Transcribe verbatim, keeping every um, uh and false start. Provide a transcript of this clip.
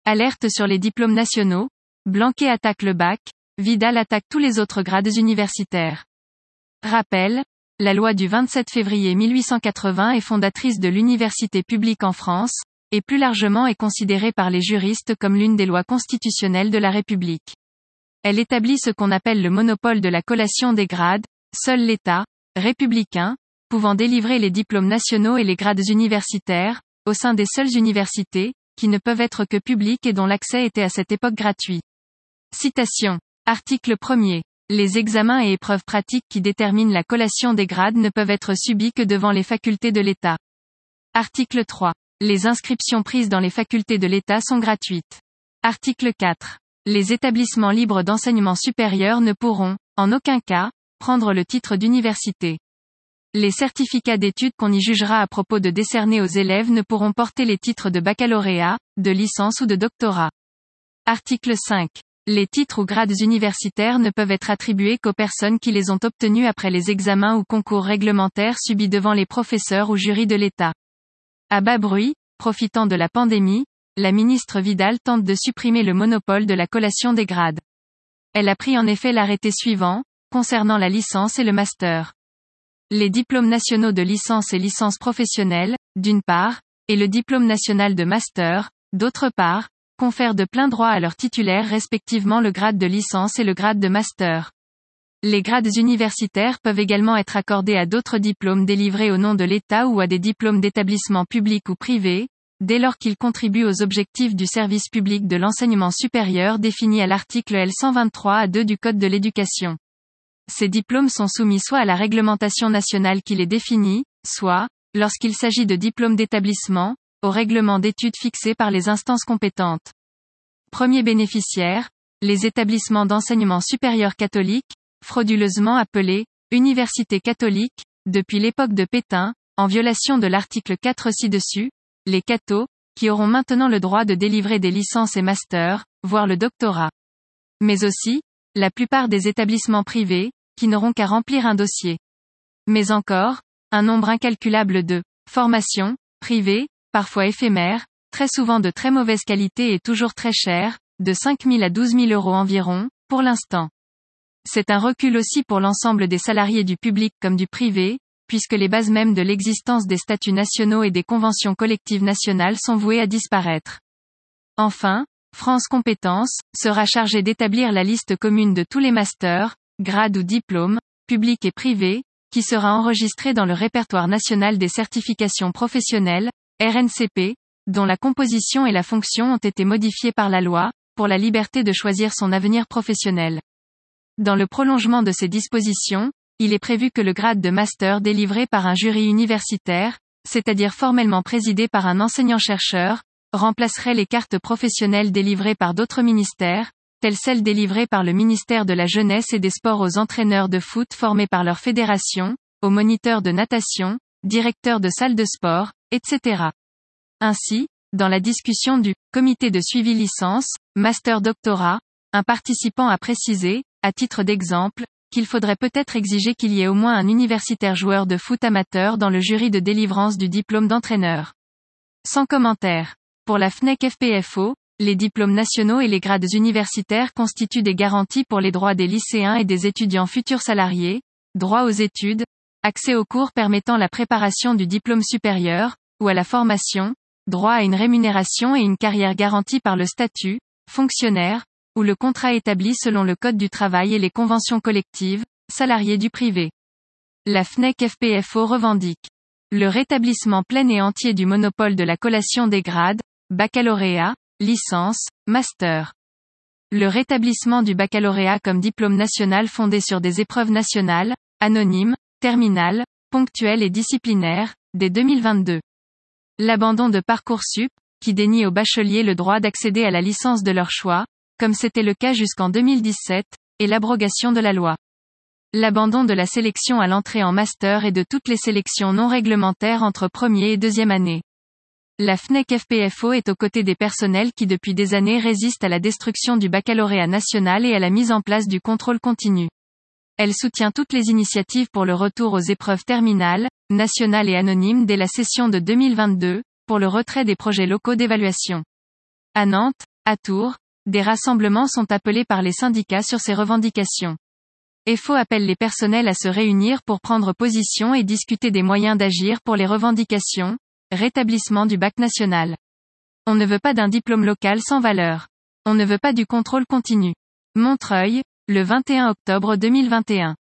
Alerte sur les diplômes nationaux, Blanquer attaque le bac, Vidal attaque tous les autres grades universitaires. Rappel, la loi du vingt-sept février mille huit cent quatre-vingts est fondatrice de l'université publique en France, et plus largement est considérée par les juristes comme l'une des lois constitutionnelles de la République. Elle établit ce qu'on appelle le monopole de la collation des grades, seul l'État, républicain, pouvant délivrer les diplômes nationaux et les grades universitaires, au sein des seules universités, qui ne peuvent être que publiques et dont l'accès était à cette époque gratuit. Citation. Article premier. Les examens et épreuves pratiques qui déterminent la collation des grades ne peuvent être subis que devant les facultés de l'État. Article trois. Les inscriptions prises dans les facultés de l'État sont gratuites. Article quatre. Les établissements libres d'enseignement supérieur ne pourront, en aucun cas, prendre le titre d'université. Les certificats d'études qu'on y jugera à propos de décerner aux élèves ne pourront porter les titres de baccalauréat, de licence ou de doctorat. Article cinq. Les titres ou grades universitaires ne peuvent être attribués qu'aux personnes qui les ont obtenus après les examens ou concours réglementaires subis devant les professeurs ou jurys de l'État. À bas bruit, profitant de la pandémie, la ministre Vidal tente de supprimer le monopole de la collation des grades. Elle a pris en effet l'arrêté suivant, concernant la licence et le master. Les diplômes nationaux de licence et licence professionnelle, d'une part, et le diplôme national de master, d'autre part, confèrent de plein droit à leurs titulaires respectivement le grade de licence et le grade de master. Les grades universitaires peuvent également être accordés à d'autres diplômes délivrés au nom de l'État ou à des diplômes d'établissements publics ou privés, dès lors qu'ils contribuent aux objectifs du service public de l'enseignement supérieur défini à l'article L cent vingt-trois A deux du Code de l'éducation. Ces diplômes sont soumis soit à la réglementation nationale qui les définit, soit, lorsqu'il s'agit de diplômes d'établissement, au règlement d'études fixé par les instances compétentes. Premier bénéficiaire, les établissements d'enseignement supérieur catholiques, frauduleusement appelés universités catholiques, depuis l'époque de Pétain, en violation de l'article quatre ci-dessus, les cathos, qui auront maintenant le droit de délivrer des licences et masters, voire le doctorat. Mais aussi, la plupart des établissements privés, qui n'auront qu'à remplir un dossier. Mais encore, un nombre incalculable de formations, privées, parfois éphémères, très souvent de très mauvaise qualité et toujours très chères, de cinq mille à douze mille euros environ, pour l'instant. C'est un recul aussi pour l'ensemble des salariés du public comme du privé, puisque les bases mêmes de l'existence des statuts nationaux et des conventions collectives nationales sont vouées à disparaître. Enfin, France Compétences sera chargée d'établir la liste commune de tous les masters, grades ou diplômes, publics et privés, qui sera enregistrée dans le répertoire national des certifications professionnelles, R N C P, dont la composition et la fonction ont été modifiées par la loi, pour la liberté de choisir son avenir professionnel. Dans le prolongement de ces dispositions, il est prévu que le grade de master délivré par un jury universitaire, c'est-à-dire formellement présidé par un enseignant-chercheur, remplacerait les cartes professionnelles délivrées par d'autres ministères, telles celles délivrées par le ministère de la Jeunesse et des Sports aux entraîneurs de foot formés par leur fédération, aux moniteurs de natation, directeurs de salles de sport, et cetera. Ainsi, dans la discussion du comité de suivi licence, master doctorat, un participant a précisé, à titre d'exemple, qu'il faudrait peut-être exiger qu'il y ait au moins un universitaire joueur de foot amateur dans le jury de délivrance du diplôme d'entraîneur. Sans commentaire. Pour la F N E C F P F O, les diplômes nationaux et les grades universitaires constituent des garanties pour les droits des lycéens et des étudiants futurs salariés, droit aux études, accès aux cours permettant la préparation du diplôme supérieur, ou à la formation, droit à une rémunération et une carrière garantie par le statut, fonctionnaire, ou le contrat établi selon le Code du travail et les conventions collectives, salariés du privé. La F N E C F P F O revendique le rétablissement plein et entier du monopole de la collation des grades, baccalauréat, licence, master. Le rétablissement du baccalauréat comme diplôme national fondé sur des épreuves nationales, anonymes, terminales, ponctuelles et disciplinaires, dès deux mille vingt-deux. L'abandon de Parcoursup, qui dénie aux bacheliers le droit d'accéder à la licence de leur choix, comme c'était le cas jusqu'en deux mille dix-sept, et l'abrogation de la loi. L'abandon de la sélection à l'entrée en master et de toutes les sélections non réglementaires entre première et deuxième année. La F N E C F P F O est aux côtés des personnels qui depuis des années résistent à la destruction du baccalauréat national et à la mise en place du contrôle continu. Elle soutient toutes les initiatives pour le retour aux épreuves terminales, nationales et anonymes dès la session de deux mille vingt-deux, pour le retrait des projets locaux d'évaluation. À Nantes, À Tours, des rassemblements sont appelés par les syndicats sur ces revendications. E F O appelle les personnels à se réunir pour prendre position et discuter des moyens d'agir pour les revendications, rétablissement du bac national. On ne veut pas d'un diplôme local sans valeur. On ne veut pas du contrôle continu. Montreuil, le vingt et un octobre deux mille vingt et un.